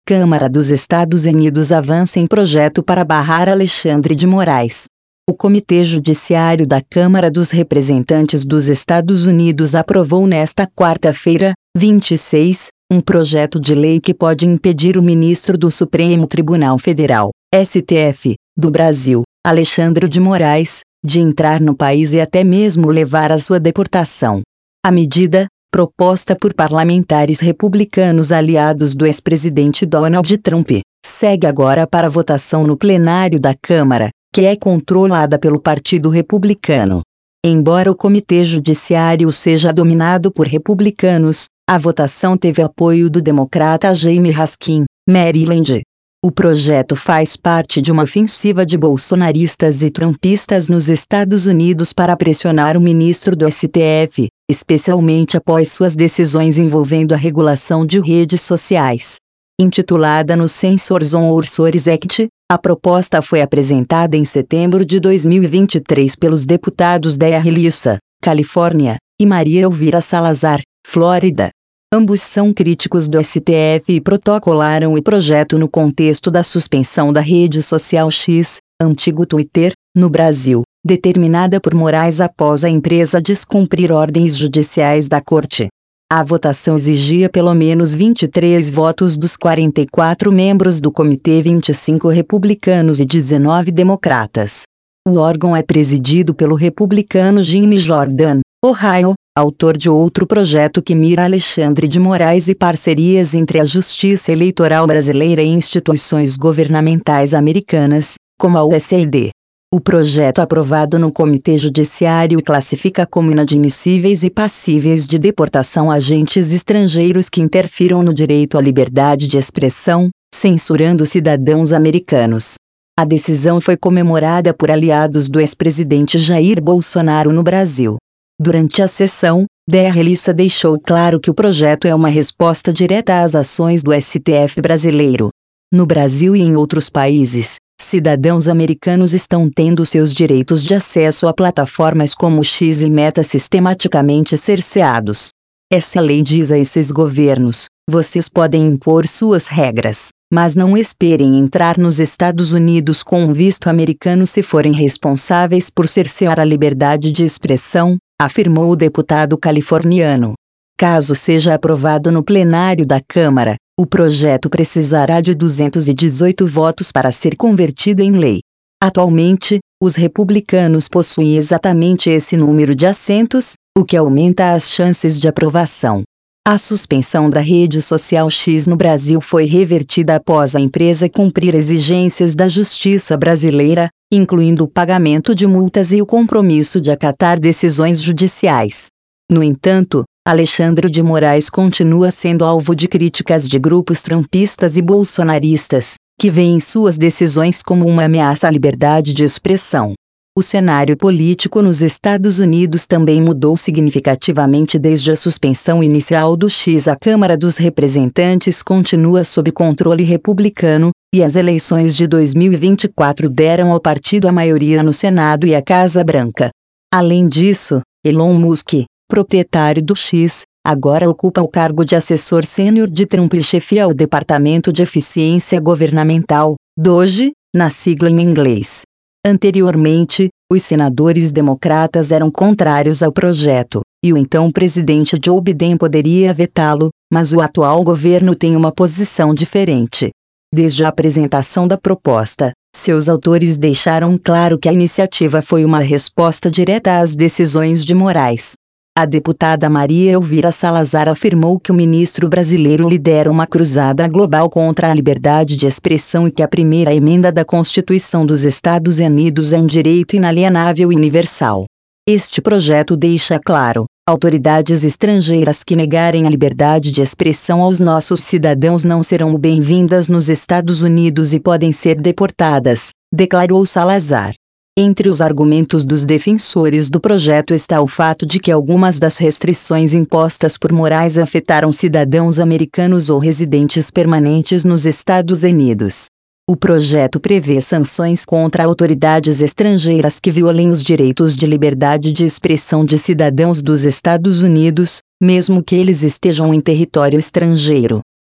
Câmara dos Estados Unidos avança em projeto para barrar Alexandre de Moraes. O Comitê Judiciário da Câmara dos Representantes dos Estados Unidos aprovou nesta quarta-feira, 26, um projeto de lei que pode impedir o ministro do Supremo Tribunal Federal, STF, do Brasil, Alexandre de Moraes, de entrar no país e até mesmo levar à sua deportação. A medida, proposta por parlamentares republicanos aliados do ex-presidente Donald Trump, segue agora para votação no plenário da Câmara, que é controlada pelo Partido Republicano. Embora o Comitê Judiciário seja dominado por republicanos, a votação teve apoio do democrata Jamie Raskin, Maryland. O projeto faz parte de uma ofensiva de bolsonaristas e trumpistas nos Estados Unidos para pressionar o ministro do STF, especialmente após suas decisões envolvendo a regulação de redes sociais. Intitulada no Censors on Orsores Act, a proposta foi apresentada em setembro de 2023 pelos deputados D.R. Lissa, Califórnia, e Maria Elvira Salazar, Flórida. Ambos são críticos do STF e protocolaram o projeto no contexto da suspensão da rede social X, antigo Twitter, no Brasil, determinada por Moraes após a empresa descumprir ordens judiciais da Corte. A votação exigia pelo menos 23 votos dos 44 membros do comitê, 25 republicanos e 19 democratas. O órgão é presidido pelo republicano Jim Jordan, Ohio, autor de outro projeto que mira Alexandre de Moraes e parcerias entre a Justiça Eleitoral brasileira e instituições governamentais americanas, como a USAID. O projeto aprovado no Comitê Judiciário classifica como inadmissíveis e passíveis de deportação agentes estrangeiros que interfiram no direito à liberdade de expressão, censurando cidadãos americanos. A decisão foi comemorada por aliados do ex-presidente Jair Bolsonaro no Brasil. Durante a sessão, D.R. Lissa deixou claro que o projeto é uma resposta direta às ações do STF brasileiro. No Brasil e em outros países, cidadãos americanos estão tendo seus direitos de acesso a plataformas como X e Meta sistematicamente cerceados. Essa lei diz a esses governos: vocês podem impor suas regras, mas não esperem entrar nos Estados Unidos com um visto americano se forem responsáveis por cercear a liberdade de expressão, afirmou o deputado californiano. Caso seja aprovado no plenário da Câmara, o projeto precisará de 218 votos para ser convertido em lei. Atualmente, os republicanos possuem exatamente esse número de assentos, o que aumenta as chances de aprovação. A suspensão da rede social X no Brasil foi revertida após a empresa cumprir exigências da justiça brasileira, incluindo o pagamento de multas e o compromisso de acatar decisões judiciais. No entanto, Alexandre de Moraes continua sendo alvo de críticas de grupos trumpistas e bolsonaristas, que veem suas decisões como uma ameaça à liberdade de expressão. O cenário político nos Estados Unidos também mudou significativamente desde a suspensão inicial do X. A Câmara dos Representantes continua sob controle republicano, e as eleições de 2024 deram ao partido a maioria no Senado e a Casa Branca. Além disso, Elon Musk, proprietário do X, agora ocupa o cargo de assessor sênior de Trump e chefia o Departamento de Eficiência Governamental, DOGE, na sigla em inglês. Anteriormente, os senadores democratas eram contrários ao projeto, e o então presidente Joe Biden poderia vetá-lo, mas o atual governo tem uma posição diferente. Desde a apresentação da proposta, seus autores deixaram claro que a iniciativa foi uma resposta direta às decisões de Moraes. A deputada Maria Elvira Salazar afirmou que o ministro brasileiro lidera uma cruzada global contra a liberdade de expressão e que a primeira emenda da Constituição dos Estados Unidos é um direito inalienável e universal. Este projeto deixa claro: autoridades estrangeiras que negarem a liberdade de expressão aos nossos cidadãos não serão bem-vindas nos Estados Unidos e podem ser deportadas, declarou Salazar. Entre os argumentos dos defensores do projeto está o fato de que algumas das restrições impostas por Moraes afetaram cidadãos americanos ou residentes permanentes nos Estados Unidos. O projeto prevê sanções contra autoridades estrangeiras que violem os direitos de liberdade de expressão de cidadãos dos Estados Unidos, mesmo que eles estejam em território estrangeiro.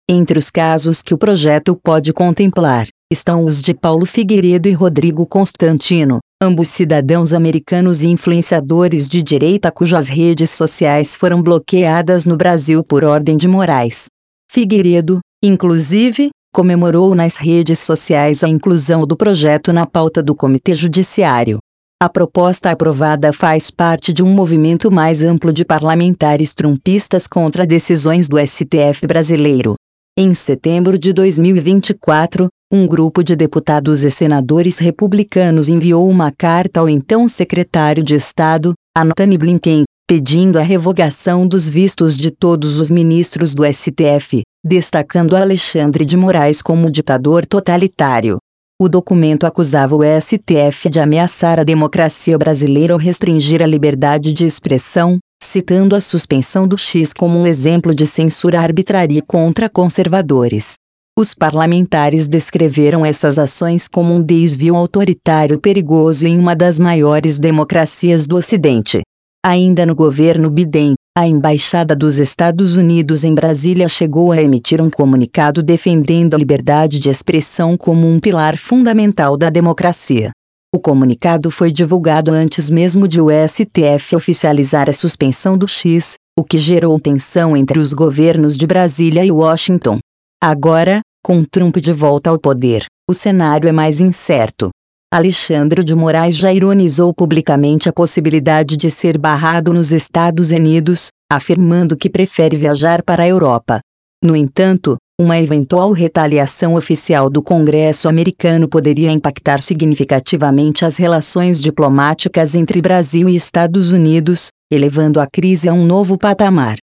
Entre os casos que o projeto pode contemplar, estão os de Paulo Figueiredo e Rodrigo Constantino, ambos cidadãos americanos e influenciadores de direita cujas redes sociais foram bloqueadas no Brasil por ordem de Moraes. Figueiredo, inclusive, comemorou nas redes sociais a inclusão do projeto na pauta do Comitê Judiciário. A proposta aprovada faz parte de um movimento mais amplo de parlamentares trumpistas contra decisões do STF brasileiro. Em setembro de 2024, um grupo de deputados e senadores republicanos enviou uma carta ao então secretário de Estado, Antony Blinken, pedindo a revogação dos vistos de todos os ministros do STF, destacando Alexandre de Moraes como ditador totalitário. O documento acusava o STF de ameaçar a democracia brasileira ao restringir a liberdade de expressão, citando a suspensão do X como um exemplo de censura arbitrária contra conservadores. Os parlamentares descreveram essas ações como um desvio autoritário perigoso em uma das maiores democracias do Ocidente. Ainda no governo Biden, a Embaixada dos Estados Unidos em Brasília chegou a emitir um comunicado defendendo a liberdade de expressão como um pilar fundamental da democracia. O comunicado foi divulgado antes mesmo de o STF oficializar a suspensão do X, o que gerou tensão entre os governos de Brasília e Washington. Agora, com Trump de volta ao poder, o cenário é mais incerto. Alexandre de Moraes já ironizou publicamente a possibilidade de ser barrado nos Estados Unidos, afirmando que prefere viajar para a Europa. No entanto, uma eventual retaliação oficial do Congresso americano poderia impactar significativamente as relações diplomáticas entre Brasil e Estados Unidos, elevando a crise a um novo patamar.